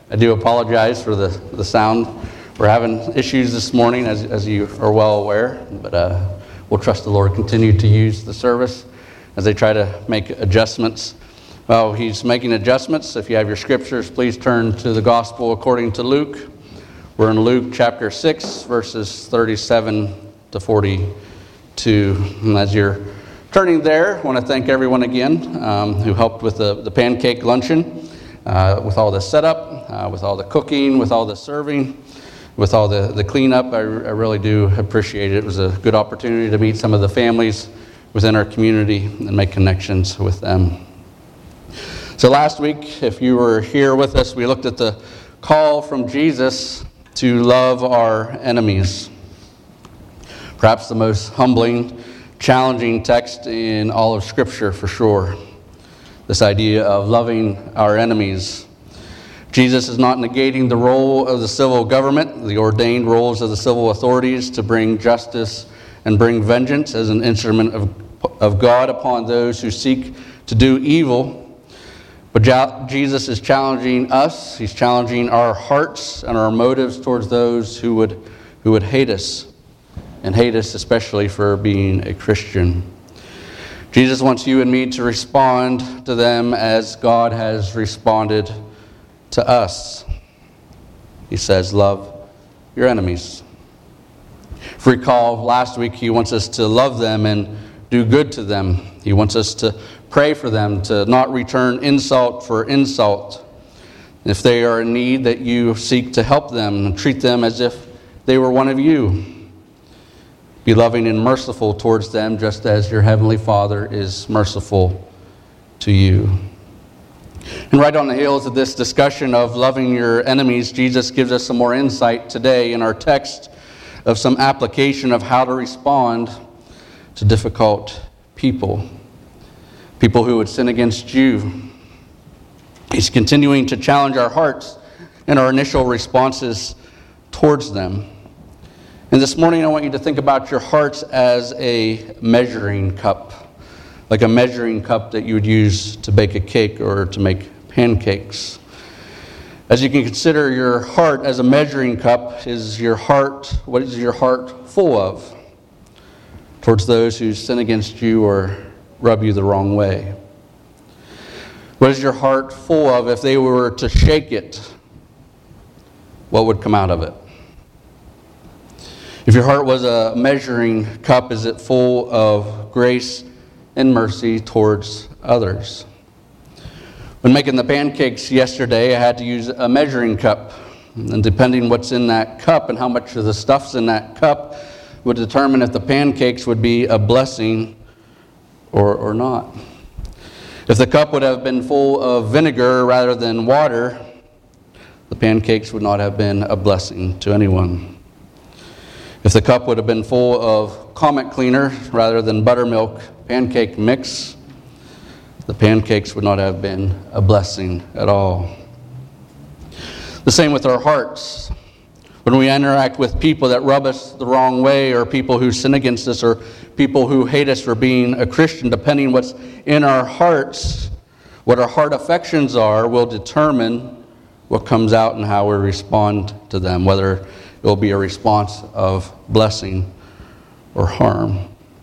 I do apologize for the sound. We're having issues this morning, as you are well aware, but we'll trust the Lord continue to use the service as they try to make adjustments. Well, He's making adjustments. If you have your scriptures, please turn to the Gospel according to Luke. We're in Luke chapter 6, verses 37 to 42. And as you're turning there, I want to thank everyone again who helped with the pancake luncheon, with all the setup, with all the cooking, with all the serving, with all the cleanup. I really do appreciate it. It was a good opportunity to meet some of the families within our community and make connections with them. So last week, if you were here with us, we looked at the call from Jesus to love our enemies. Perhaps the most humbling, challenging text in all of Scripture for sure. This idea of loving our enemies. Jesus is not negating the role of the civil government, the ordained roles of the civil authorities to bring justice and bring vengeance as an instrument of God upon those who seek to do evil. But Jesus is challenging us. He's challenging our hearts and our motives towards those who would hate us, and hate us especially for being a Christian. Jesus wants you and me to respond to them as God has responded to us. He says, love your enemies. If you recall, last week He wants us to love them and do good to them. He wants us to pray for them, to not return insult for insult. If they are in need, that you seek to help them and treat them as if they were one of you. Be loving and merciful towards them, just as your Heavenly Father is merciful to you. And right on the heels of this discussion of loving your enemies, Jesus gives us some more insight today in our text of some application of how to respond to difficult people. People who would sin against you. He's continuing to challenge our hearts and our initial responses towards them. And this morning I want you to think about your hearts as a measuring cup. Like a measuring cup that you would use to bake a cake or to make pancakes. As you can consider your heart as a measuring cup, what is your heart full of towards those who sin against you or rub you the wrong way? What is your heart full of? If they were to shake it, what would come out of it? If your heart was a measuring cup, is it full of grace and mercy towards others? When making the pancakes yesterday, I had to use a measuring cup. And depending what's in that cup and how much of the stuff's in that cup would determine if the pancakes would be a blessing or not. If the cup would have been full of vinegar rather than water, the pancakes would not have been a blessing to anyone. If the cup would have been full of Comet cleaner rather than buttermilk pancake mix, the pancakes would not have been a blessing at all. The same with our hearts. When we interact with people that rub us the wrong way, or people who sin against us, or people who hate us for being a Christian, depending what's in our hearts, what our heart affections are, will determine what comes out and how we respond to them, whether it will be a response of blessing or harm.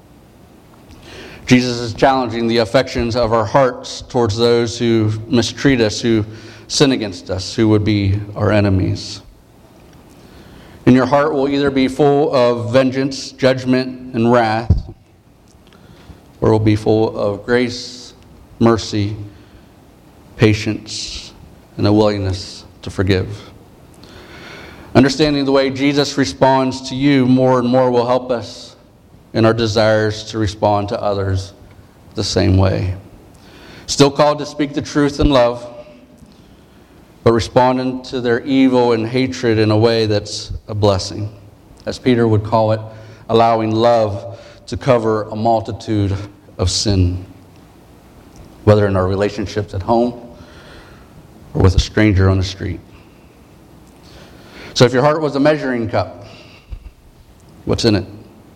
Jesus is challenging the affections of our hearts towards those who mistreat us, who sin against us, who would be our enemies. And your heart will either be full of vengeance, judgment, and wrath, or it will be full of grace, mercy, patience, and a willingness to forgive. Understanding the way Jesus responds to you more and more will help us in our desires to respond to others the same way. Still called to speak the truth in love, but responding to their evil and hatred in a way that's a blessing. As Peter would call it, allowing love to cover a multitude of sin, whether in our relationships at home or with a stranger on the street. So if your heart was a measuring cup, what's in it?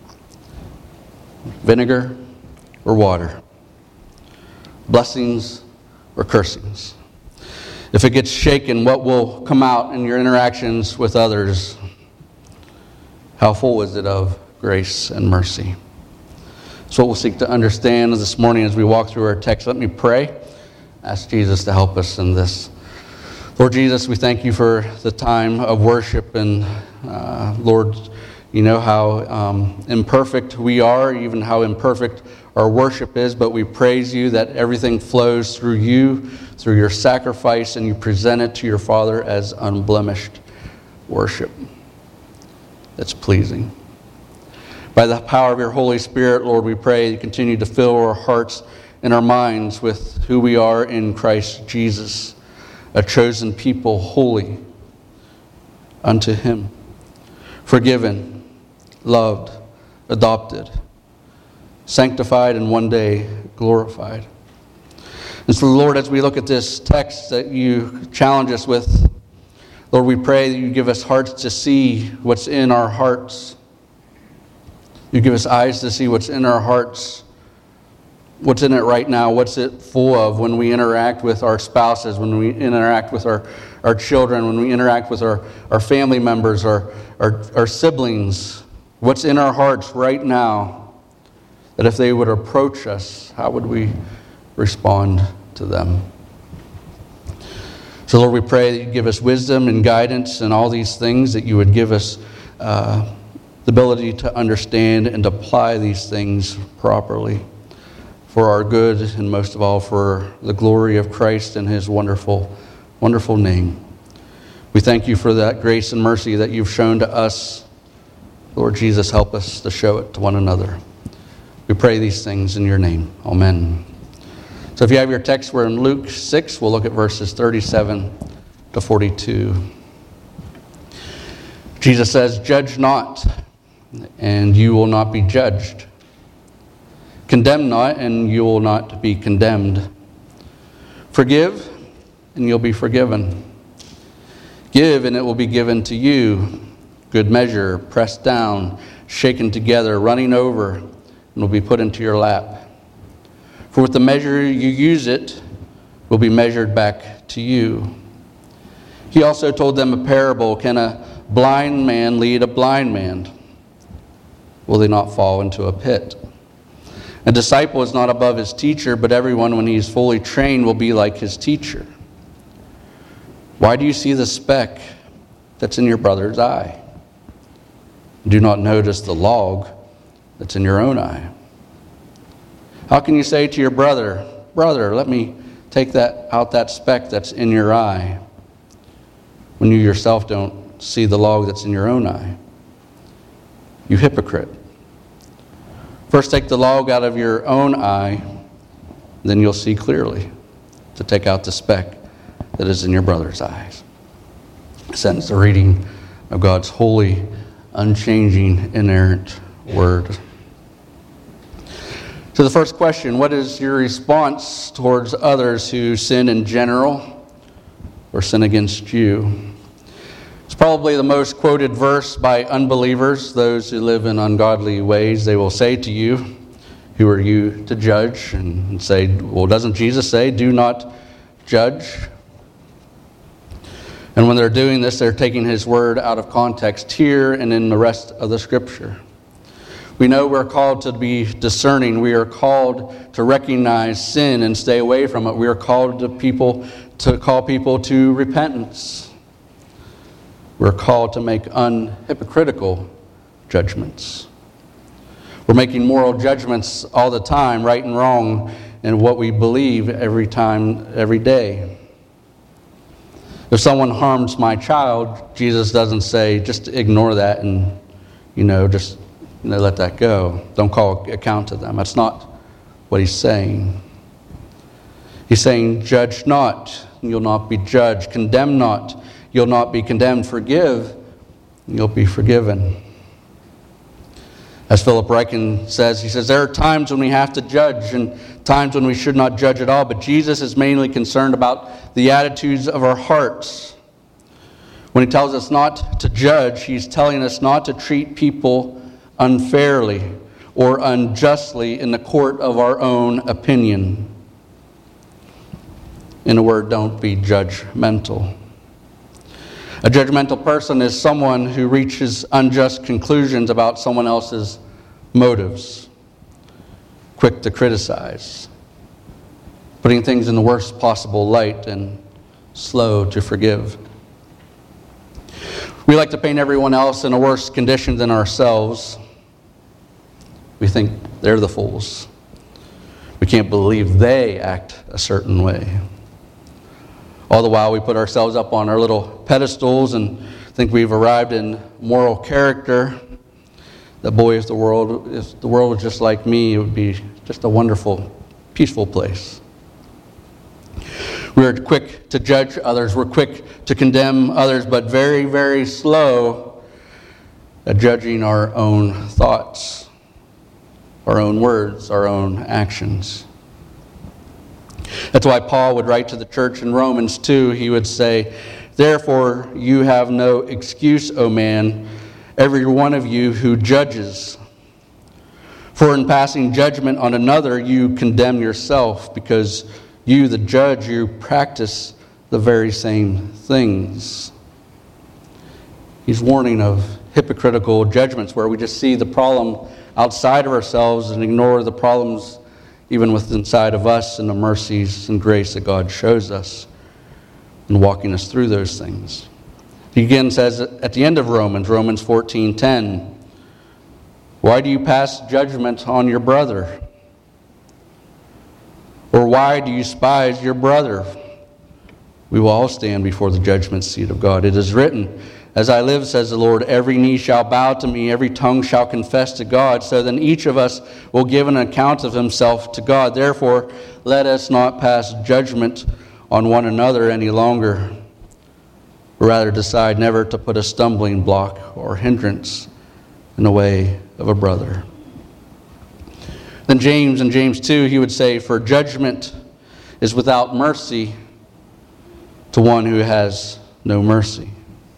Vinegar or water? Blessings or cursings? If it gets shaken, what will come out in your interactions with others? How full is it of grace and mercy? So we'll seek to understand this morning as we walk through our text. Let me pray. Ask Jesus to help us in this. Lord Jesus, we thank you for the time of worship. And Lord, you know how imperfect we are, even how imperfect our worship is, but we praise you that everything flows through you, through your sacrifice, and you present it to your Father as unblemished worship that's pleasing. By the power of your Holy Spirit, Lord, we pray you continue to fill our hearts and our minds with who we are in Christ Jesus, a chosen people, holy unto him, forgiven, loved, adopted, sanctified, and one day glorified. And so, Lord, as we look at this text that you challenge us with, Lord, we pray that you give us hearts to see what's in our hearts. You give us eyes to see what's in our hearts, what's in it right now, what's it full of when we interact with our spouses, when we interact with our children, when we interact with our family members, our siblings. What's in our hearts right now that if they would approach us, how would we respond to them? So, Lord, we pray that you give us wisdom and guidance and all these things, that you would give us the ability to understand and apply these things properly for our good and most of all for the glory of Christ and his wonderful, wonderful name. We thank you for that grace and mercy that you've shown to us. Lord Jesus, help us to show it to one another. We pray these things in your name. Amen. So if you have your text, we're in Luke 6. We'll look at verses 37 to 42. Jesus says, "Judge not, and you will not be judged. Condemn not, and you will not be condemned. Forgive, and you'll be forgiven. Give, and it will be given to you. Good measure, pressed down, shaken together, running over, and will be put into your lap. For with the measure you use it, will be measured back to you." He also told them a parable. Can a blind man lead a blind man? Will they not fall into a pit? A disciple is not above his teacher, but everyone, when he is fully trained, will be like his teacher. Why do you see the speck that's in your brother's eye? Do not notice the log that's in your own eye. How can you say to your brother, "Brother, let me take that speck that's in your eye," when you yourself don't see the log that's in your own eye? You hypocrite. First take the log out of your own eye, then you'll see clearly to take out the speck that is in your brother's eyes. This ends the reading of God's holy, unchanging, inerrant word. So the first question, what is your response towards others who sin in general or sin against you? It's probably the most quoted verse by unbelievers, those who live in ungodly ways. They will say to you, "Who are you to judge?" And say, "Well, doesn't Jesus say, 'Do not judge'?" And when they're doing this, they're taking his word out of context here and in the rest of the scripture. We know we're called to be discerning. We are called to recognize sin and stay away from it. We are called to call people to repentance. We're called to make unhypocritical judgments. We're making moral judgments all the time, right and wrong, and what we believe every time, every day. If someone harms my child, Jesus doesn't say, just ignore that and, just let that go. Don't call account to them. That's not what he's saying. He's saying, judge not, and you'll not be judged. Condemn not, you'll not be condemned. Forgive, and you'll be forgiven. As Philip Ryken says, he says, there are times when we have to judge and times when we should not judge at all, but Jesus is mainly concerned about the attitudes of our hearts. When he tells us not to judge, he's telling us not to treat people unfairly or unjustly in the court of our own opinion. In a word, don't be judgmental. A judgmental person is someone who reaches unjust conclusions about someone else's motives, quick to criticize, putting things in the worst possible light, and slow to forgive. We like to paint everyone else in a worse condition than ourselves. We think they're the fools. We can't believe they act a certain way. All the while we put ourselves up on our little pedestals and think we've arrived in moral character. That boy, if the world was just like me, it would be just a wonderful, peaceful place. We're quick to judge others. We're quick to condemn others, but very, very slow at judging our own thoughts, our own words, our own actions. That's why Paul would write to the church in Romans 2. He would say, "Therefore you have no excuse, O man, every one of you who judges. For in passing judgment on another, you condemn yourself, because you, the judge, you practice the very same things." He's warning of hypocritical judgments where we just see the problem outside of ourselves and ignore the problems even within inside of us and the mercies and grace that God shows us in walking us through those things. He again says at the end of Romans 14:10, "Why do you pass judgment on your brother? Or why do you despise your brother? We will all stand before the judgment seat of God. It is written, 'As I live, says the Lord, every knee shall bow to me, every tongue shall confess to God.' So then each of us will give an account of himself to God. Therefore, let us not pass judgment on one another any longer, but rather decide never to put a stumbling block or hindrance in the way of a brother." Then James, in James 2, he would say, "For judgment is without mercy to one who has no mercy."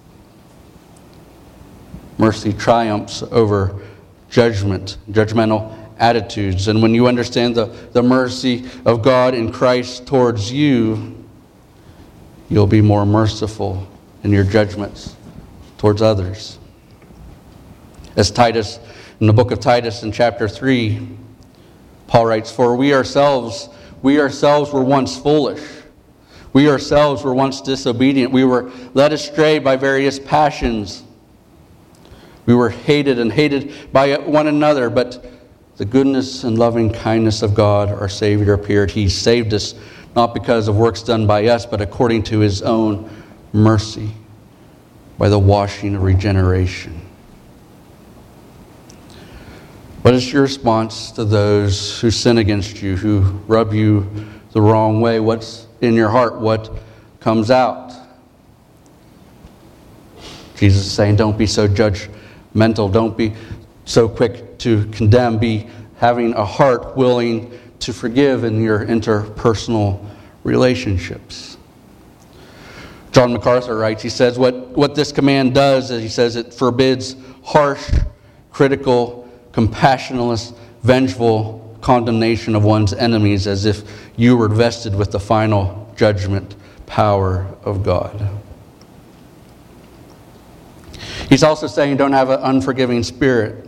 Mercy triumphs over judgmental attitudes. And when you understand the mercy of God in Christ towards you, you'll be more merciful in your judgments towards others. As Titus, in the book of Titus in chapter 3, Paul writes, "For we ourselves were once foolish. We ourselves were once disobedient. We were led astray by various passions. We were hated by one another, but the goodness and loving kindness of God, our Savior, appeared. He saved us not because of works done by us, but according to his own mercy, by the washing of regeneration." What is your response to those who sin against you, who rub you the wrong way? What's in your heart? What comes out? Jesus is saying, don't be so judgmental. Don't be so quick to condemn. Be having a heart willing to forgive in your interpersonal relationships. John MacArthur writes, he says, what this command does is, he says, it forbids harsh, critical, compassionless, vengeful condemnation of one's enemies as if you were vested with the final judgment power of God. He's also saying don't have an unforgiving spirit.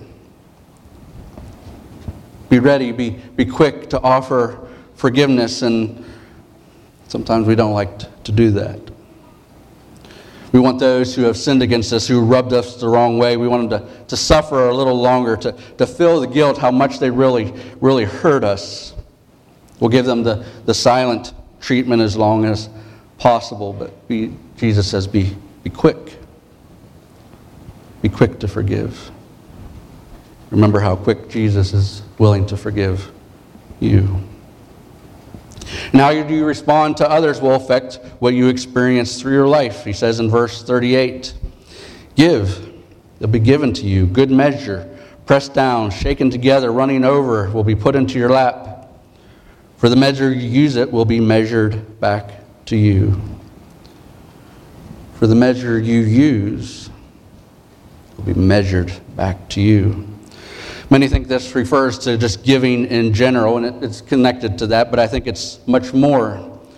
Be ready, be quick to offer forgiveness, and sometimes we don't like to do that. We want those who have sinned against us, who rubbed us the wrong way, we want them to suffer a little longer, to feel the guilt, how much they really, really hurt us. We'll give them the silent treatment as long as possible, but Jesus says be quick. Be quick to forgive. Remember how quick Jesus is willing to forgive you. Now, how you respond to others will affect what you experience through your life. He says in verse 38, "Give, it'll be given to you. Good measure, pressed down, shaken together, running over, will be put into your lap. For the measure you use it will be measured back to you." For the measure you use will be measured back to you. Many think this refers to just giving in general, and it's connected to that, but I think it's much more.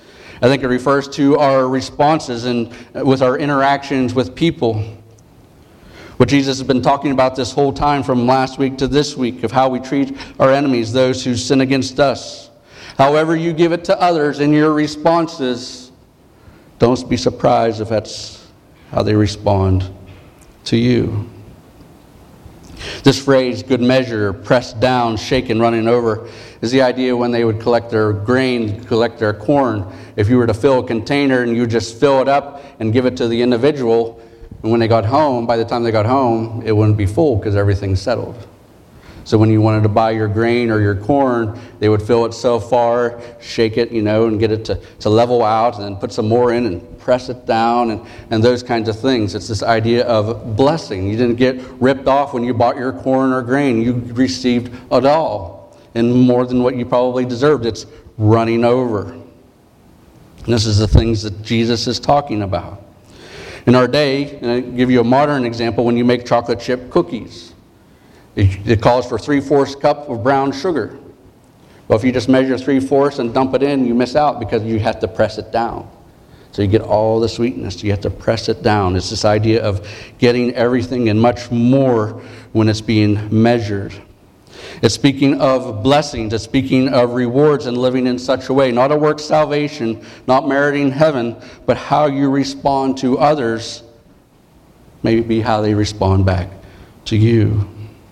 I think it refers to our responses and with our interactions with people. What Jesus has been talking about this whole time from last week to this week of how we treat our enemies, those who sin against us. However you give it to others in your responses, don't be surprised if that's how they respond to you. This phrase, good measure, pressed down, shaken, running over, is the idea when they would collect their grain, collect their corn. If you were to fill a container and you just fill it up and give it to the individual, and when they got home, by the time they got home, it wouldn't be full because everything's settled. So when you wanted to buy your grain or your corn, they would fill it so far, shake it, and get it to level out, and then put some more in and press it down, and those kinds of things. It's this idea of blessing. You didn't get ripped off when you bought your corn or grain. You received it all, and more than what you probably deserved. It's running over. And this is the things that Jesus is talking about. In our day, and I'll give you a modern example, when you make chocolate chip cookies, it calls for 3/4 cup of brown sugar. Well, if you just measure 3/4 and dump it in, you miss out because you have to press it down. So you get all the sweetness. You have to press it down. It's this idea of getting everything and much more when it's being measured. It's speaking of blessings. It's speaking of rewards and living in such a way. Not a work salvation, not meriting heaven, but how you respond to others, maybe how they respond back to you.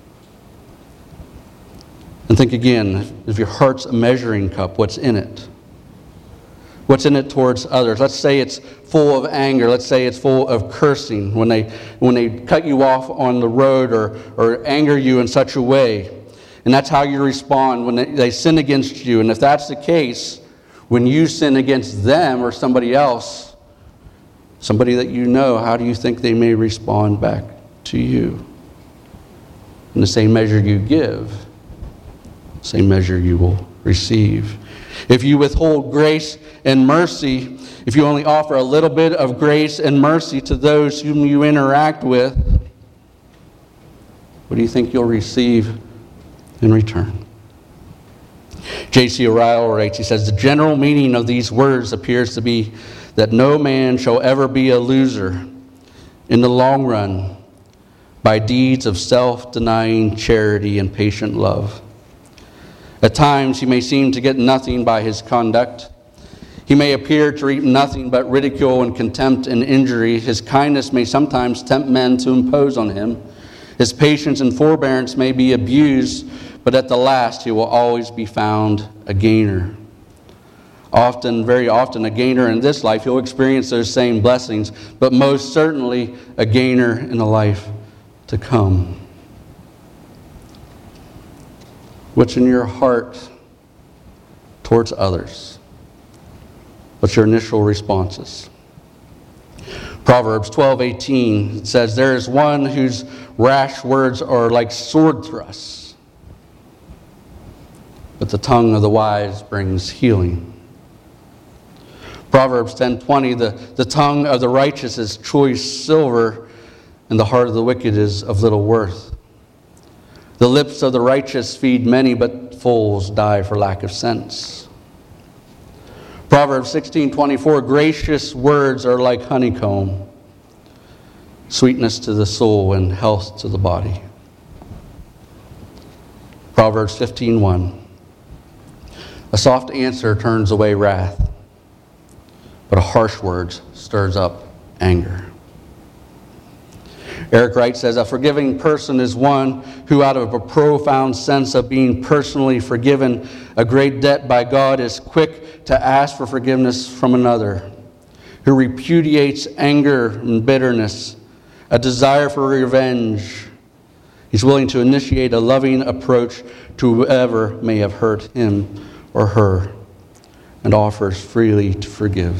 And think again, if your heart's a measuring cup, what's in it? What's in it towards others? Let's say it's full of anger. Let's say it's full of cursing when they cut you off on the road or anger you in such a way. And that's how you respond when they sin against you. And if that's the case, when you sin against them or somebody else, somebody that you know, how do you think they may respond back to you? In the same measure you give, same measure you will receive. If you withhold grace and mercy, if you only offer a little bit of grace and mercy to those whom you interact with, what do you think you'll receive in return? J.C. Ryle writes, he says, the general meaning of these words appears to be that no man shall ever be a loser in the long run by deeds of self-denying charity and patient love. At times he may seem to get nothing by his conduct. He may appear to reap nothing but ridicule and contempt and injury. His kindness may sometimes tempt men to impose on him. His patience and forbearance may be abused, but at the last he will always be found a gainer. Often, very often, a gainer in this life. He'll experience those same blessings, but most certainly a gainer in the life to come. What's in your heart towards others? What's your initial responses? Proverbs 12:18 says, there is one whose rash words are like sword thrusts, but the tongue of the wise brings healing. Proverbs 10:20, the tongue of the righteous is choice silver, and the heart of the wicked is of little worth. The lips of the righteous feed many, but fools die for lack of sense. Proverbs 16:24, gracious words are like honeycomb, sweetness to the soul and health to the body. Proverbs 15:1, a soft answer turns away wrath, but a harsh word stirs up anger. Eric Wright says, a forgiving person is one who, out of a profound sense of being personally forgiven a great debt by God, is quick to ask for forgiveness from another, who repudiates anger and bitterness, a desire for revenge. He's willing to initiate a loving approach to whoever may have hurt him or her, and offers freely to forgive.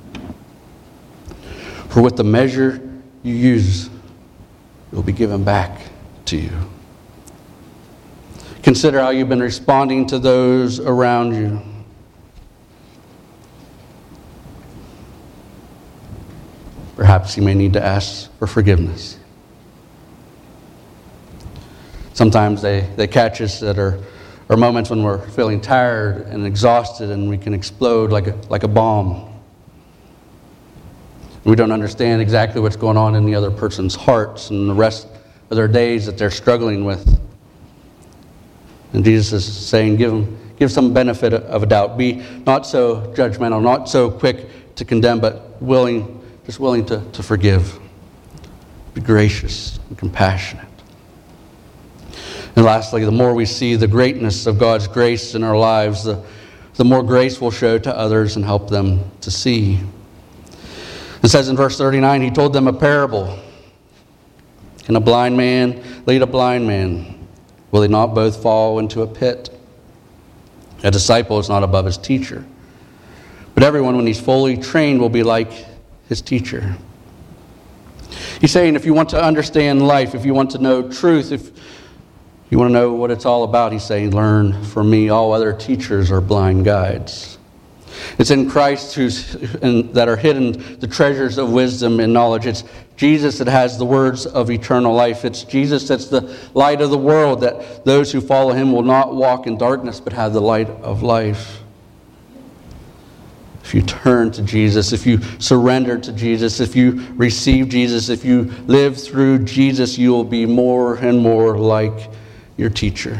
For with the measure you use, it will be given back to you. Consider how you've been responding to those around you. Perhaps you may need to ask for forgiveness. Sometimes they catch us at our moments when we're feeling tired and exhausted, and we can explode like a bomb. We don't understand exactly what's going on in the other person's hearts and the rest of their days that they're struggling with. And Jesus is saying, give some benefit of a doubt. Be not so judgmental, not so quick to condemn, but willing to forgive. Be gracious and compassionate. And lastly, the more we see the greatness of God's grace in our lives, the more grace we'll show to others and help them to see. It says in verse 39, he told them a parable. Can a blind man lead a blind man? Will they not both fall into a pit? A disciple is not above his teacher, but everyone, when he's fully trained, will be like his teacher. He's saying if you want to understand life, if you want to know truth, if you want to know what it's all about, he's saying, learn from me. All other teachers are blind guides. It's in Christ that are hidden the treasures of wisdom and knowledge. It's Jesus that has the words of eternal life. It's Jesus that's the light of the world, that those who follow him will not walk in darkness but have the light of life. If you turn to Jesus, if you surrender to Jesus, if you receive Jesus, if you live through Jesus, you will be more and more like your teacher,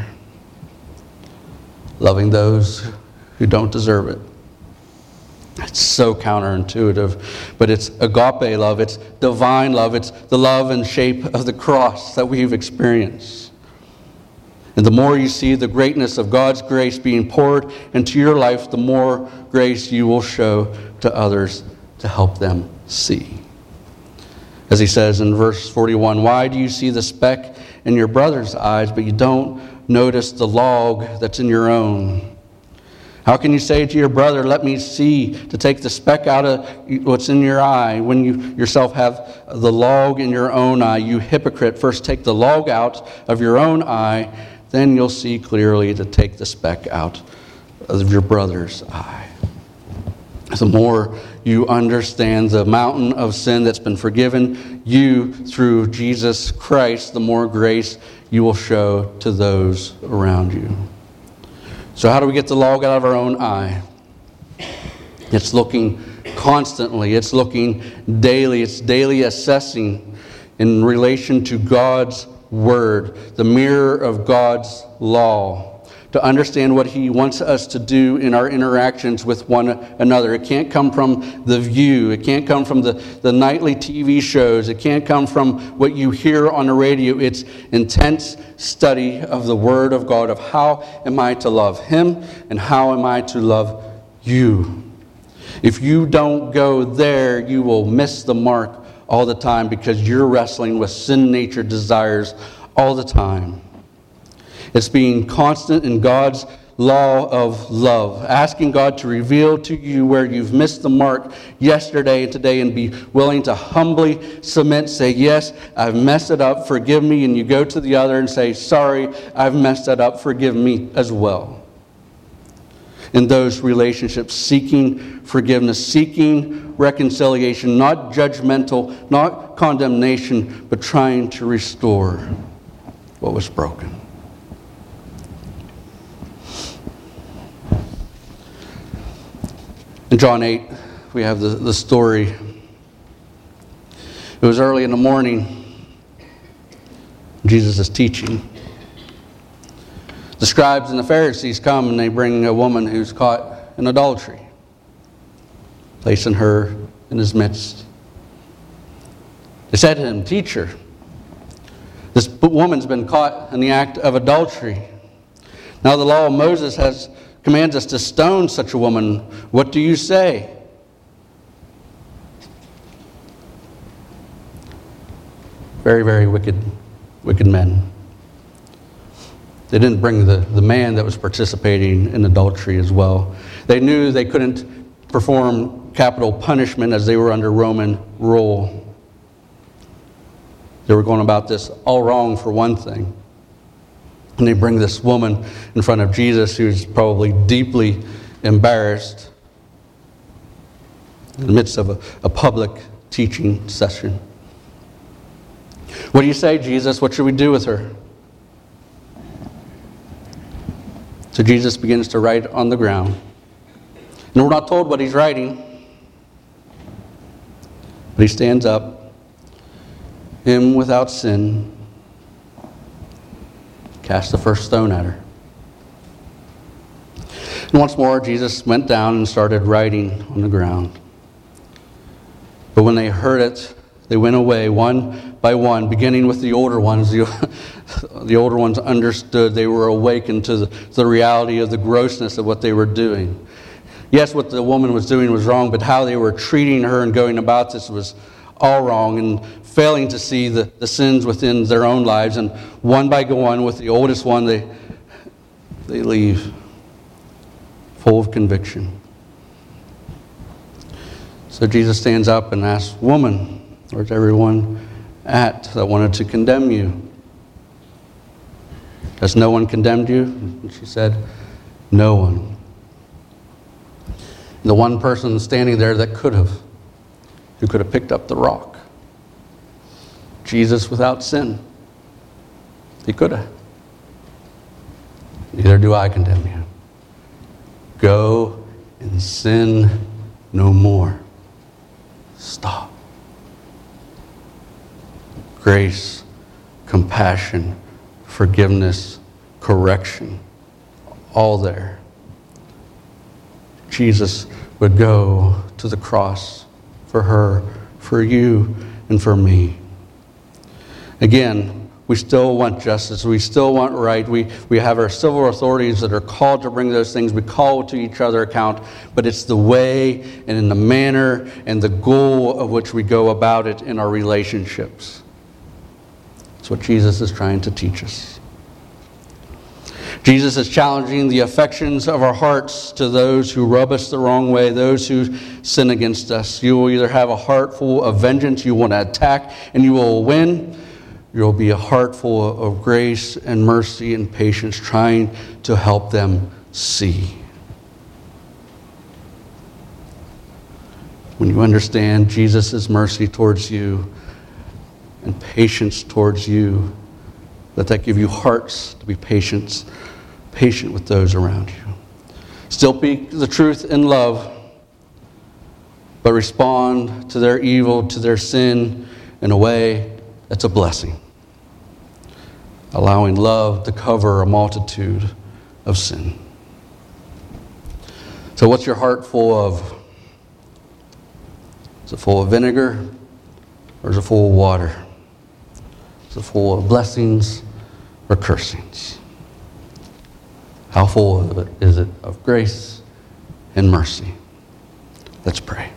loving those who don't deserve it. It's so counterintuitive, but it's agape love, it's divine love, it's the love and shape of the cross that we've experienced. And the more you see the greatness of God's grace being poured into your life, the more grace you will show to others to help them see. As he says in verse 41, why do you see the speck in your brother's eyes, but you don't notice the log that's in your own? How can you say to your brother, let me see, to take the speck out of what's in your eye, when you yourself have the log in your own eye? You hypocrite, first take the log out of your own eye, then you'll see clearly to take the speck out of your brother's eye. The more you understand the mountain of sin that's been forgiven you through Jesus Christ, the more grace you will show to those around you. So how do we get the log out of our own eye? It's looking constantly. It's looking daily. It's daily assessing in relation to God's Word, the mirror of God's law, to understand what He wants us to do in our interactions with one another. It can't come from the view. It can't come from the nightly TV shows. It can't come from what you hear on the radio. It's intense study of the Word of God, of how am I to love Him and how am I to love you. If you don't go there, you will miss the mark all the time because you're wrestling with sin nature desires all the time. It's being constant in God's law of love, asking God to reveal to you where you've missed the mark yesterday and today, and be willing to humbly submit, say, yes, I've messed it up, forgive me, and you go to the other and say, sorry, I've messed it up, forgive me as well. In those relationships, seeking forgiveness, seeking reconciliation, not judgmental, not condemnation, but trying to restore what was broken. In John 8, we have the story. It was early in the morning. Jesus is teaching. The scribes and the Pharisees come and they bring a woman who's caught in adultery, placing her in his midst. They said to him, "Teacher, this woman's been caught in the act of adultery. Now the law of Moses commands us to stone such a woman. What do you say?" Very, very wicked men. They didn't bring the man that was participating in adultery as well. They knew they couldn't perform capital punishment as they were under Roman rule. They were going about this all wrong for one thing. And they bring this woman in front of Jesus, who's probably deeply embarrassed in the midst of a public teaching session. What do you say, Jesus? What should we do with her? So Jesus begins to write on the ground. And we're not told what he's writing. But he stands up, him without sin, cast the first stone at her. And once more, Jesus went down and started writing on the ground. But when they heard it, they went away one by one, beginning with the older ones. The older ones understood. They were awakened to the reality of the grossness of what they were doing. Yes, what the woman was doing was wrong, but how they were treating her and going about this was all wrong, and failing to see the sins within their own lives. And one by one, with the oldest one, they leave full of conviction. So Jesus stands up and asks, "Woman, where's everyone at that wanted to condemn you? Has no one condemned you?" And she said, "No one." The one person standing there that who could have picked up the rock. Jesus without sin. He could have. Neither do I condemn you. Go and sin no more. Stop. Grace, compassion, forgiveness, correction, all there. Jesus would go to the cross for her, for you, and for me. Again, we still want justice. We still want right. We have our civil authorities that are called to bring those things. We call to each other account, but it's the way and in the manner and the goal of which we go about it in our relationships. That's what Jesus is trying to teach us. Jesus is challenging the affections of our hearts to those who rub us the wrong way, those who sin against us. You will either have a heart full of vengeance, you want to attack, and you will win. There will be a heart full of grace and mercy and patience, trying to help them see. When you understand Jesus' mercy towards you and patience towards you, let that give you hearts to be patient with those around you. Still speak the truth in love, but respond to their evil, to their sin in a way that's a blessing, allowing love to cover a multitude of sin. So what's your heart full of? Is it full of vinegar, or is it full of water? Is it full of blessings or cursings? How full is it of grace and mercy? Let's pray.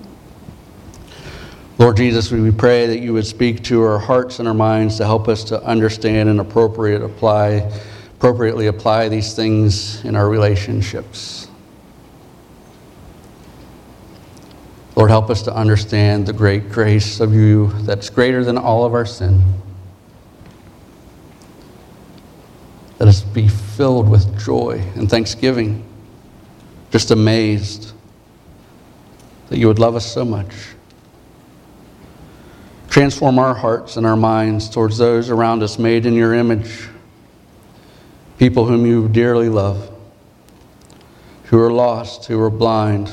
Lord Jesus, we pray that you would speak to our hearts and our minds to help us to understand and appropriately apply these things in our relationships. Lord, help us to understand the great grace of you that's greater than all of our sin. Let us be filled with joy and thanksgiving, just amazed that you would love us so much. Transform our hearts and our minds towards those around us made in your image, people whom you dearly love, who are lost, who are blind.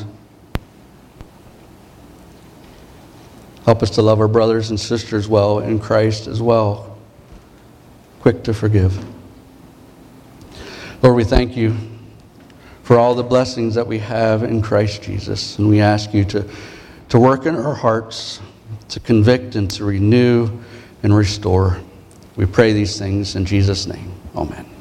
Help us to love our brothers and sisters well in Christ as well, quick to forgive. Lord, we thank you for all the blessings that we have in Christ Jesus, and we ask you to work in our hearts, to convict and to renew and restore. We pray these things in Jesus' name. Amen.